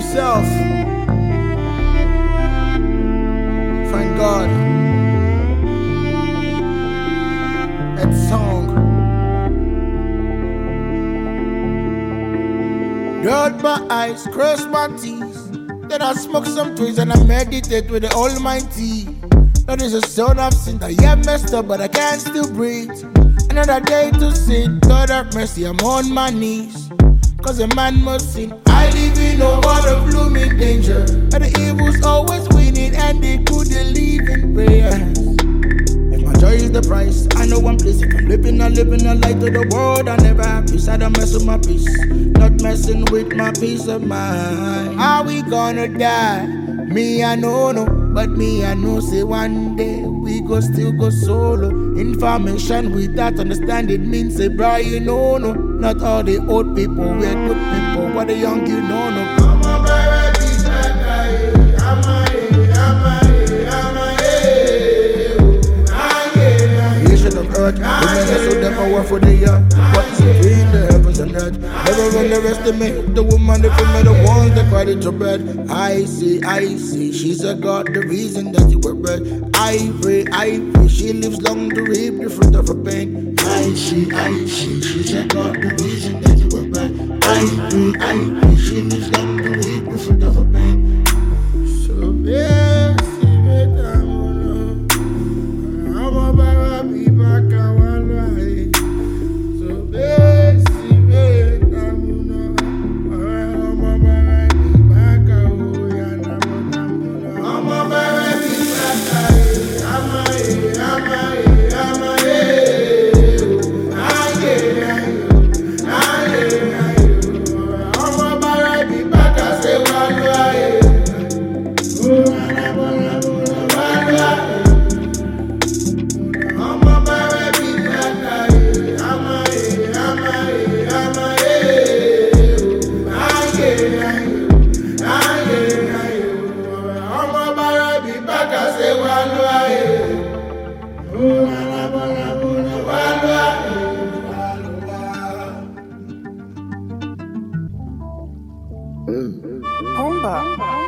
myself. Thank God. That song. Rub my eyes, cross my teeth. Then I smoke some trees and I meditate with the Almighty. That is a son of sin. I am messed up, but I can still breathe. Another day to sin. God have mercy, I'm on my knees. Cause a man must sin. I live in a world of looming danger. And the evil's always winning and the good they live in prayer. If my joy is the price, I know one place. If I'm living a light to the world, I never have peace. I don't mess with my peace. Not messing with my peace of mind. Are we gonna die? Me I know no. But me I know say one day we go still go solo. Information without understanding means say Brian no. Not all the old people, we're good people. What the young you know no. I'm a baby, creation of earth, the men that so them work for the year. What is between the heavens and earth? Never underestimate the woman, the female, the ones that cried into bed. I see, she's a God, the reason that you were bred. I pray, she lives long to reap the fruit of her pain. I see, she's a God, the reason that you were bred. I pray, she lives long to reap the fruit of her pain. So yeah, Homba.